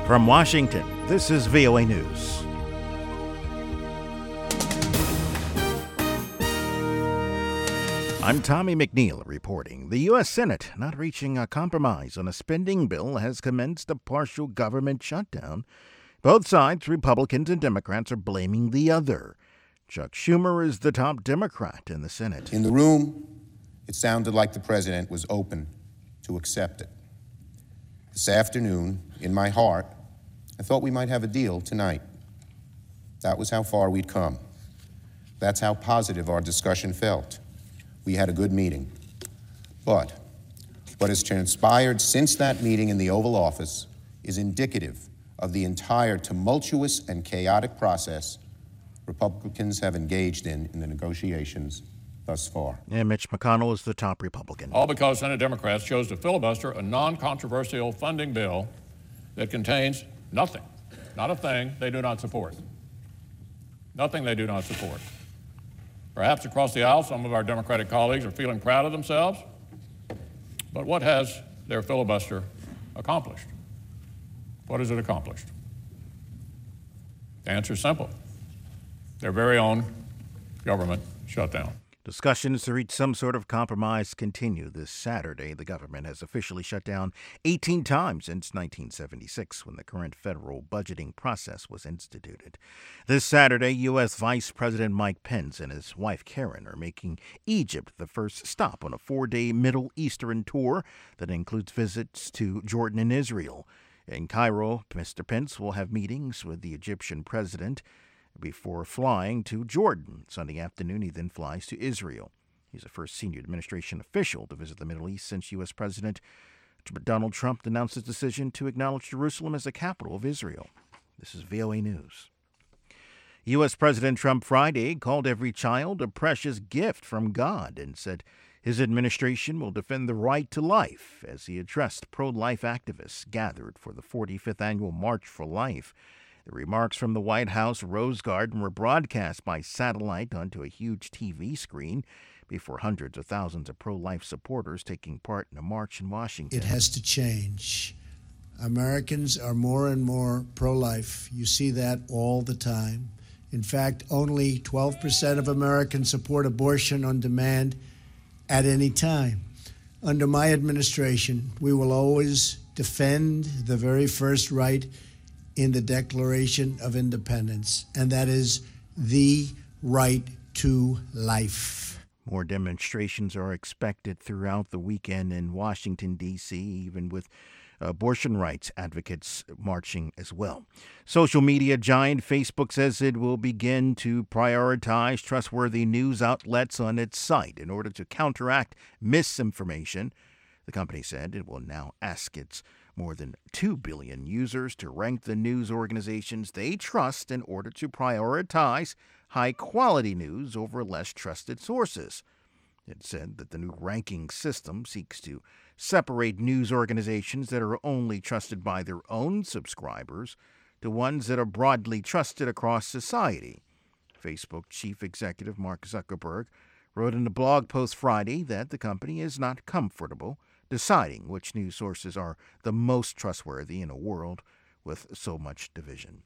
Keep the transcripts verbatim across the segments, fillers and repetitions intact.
From Washington, this is V O A News. I'm Tommy McNeil reporting. The U S Senate, not reaching a compromise on a spending bill, has commenced a partial government shutdown. Both sides, Republicans and Democrats, are blaming the other. Chuck Schumer is the top Democrat in the Senate. In the room, it sounded like the president was open to accept it. This afternoon, in my heart, I thought we might have a deal tonight. That was how far we'd come. That's how positive our discussion felt. We had a good meeting. But what has transpired since that meeting in the Oval Office is indicative of the entire tumultuous and chaotic process Republicans have engaged in in the negotiations thus far. And Mitch McConnell is the top Republican. All because Senate Democrats chose to filibuster a non-controversial funding bill that contains nothing, not a thing they do not support. Nothing they do not support. Perhaps across the aisle, some of our Democratic colleagues are feeling proud of themselves, but what has their filibuster accomplished? What has it accomplished? The answer is simple. Their very own government shutdown. Discussions to reach some sort of compromise continue this Saturday. The government has officially shut down eighteen times since nineteen seventy-six, when the current federal budgeting process was instituted. This Saturday, U S. Vice President Mike Pence and his wife Karen are making Egypt the first stop on a four-day Middle Eastern tour that includes visits to Jordan and Israel. In Cairo, Mister Pence will have meetings with the Egyptian president before flying to Jordan. Sunday afternoon, he then flies to Israel. He's the first senior administration official to visit the Middle East since U S. President Donald Trump announced his decision to acknowledge Jerusalem as the capital of Israel. This is V O A News. U S. President Trump Friday called every child a precious gift from God and said his administration will defend the right to life as he addressed pro-life activists gathered for the forty-fifth annual March for Life. The remarks from the White House Rose Garden were broadcast by satellite onto a huge T V screen before hundreds of thousands of pro-life supporters taking part in a march in Washington. It has to change. Americans are more and more pro-life. You see that all the time. In fact, only twelve percent of Americans support abortion on demand at any time. Under my administration, we will always defend the very first right in the Declaration of Independence, and that is the right to life. More demonstrations are expected throughout the weekend in Washington, D C, even with abortion rights advocates marching as well. Social media giant Facebook says it will begin to prioritize trustworthy news outlets on its site in order to counteract misinformation. The company said it will now ask its more than two billion users to rank the news organizations they trust in order to prioritize high-quality news over less trusted sources. It said that the new ranking system seeks to separate news organizations that are only trusted by their own subscribers to ones that are broadly trusted across society. Facebook chief executive Mark Zuckerberg wrote in a blog post Friday that the company is not comfortable deciding which news sources are the most trustworthy in a world with so much division.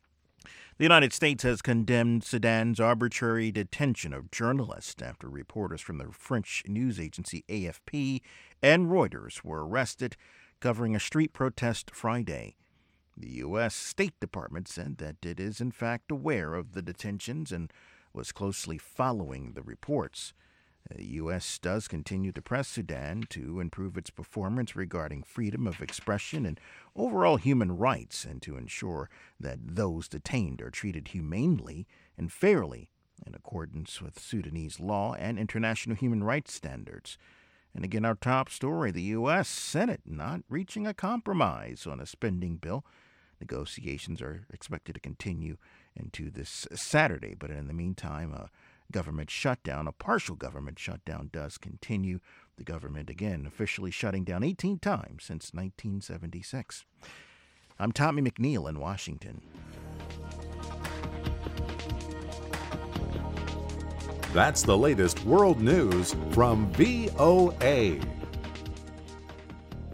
The United States has condemned Sudan's arbitrary detention of journalists after reporters from the French news agency A F P and Reuters were arrested covering a street protest Friday. The U S. State Department said that it is in fact aware of the detentions and was closely following the reports. The U S does continue to press Sudan to improve its performance regarding freedom of expression and overall human rights, and to ensure that those detained are treated humanely and fairly in accordance with Sudanese law and international human rights standards. And again, our top story, the U S. Senate not reaching a compromise on a spending bill. Negotiations are expected to continue into this Saturday, but in the meantime, a government shutdown, a partial government shutdown, does continue. The government, again, officially shutting down eighteen times since nineteen seventy-six. I'm Tommy McNeil in Washington. That's the latest world news from V O A.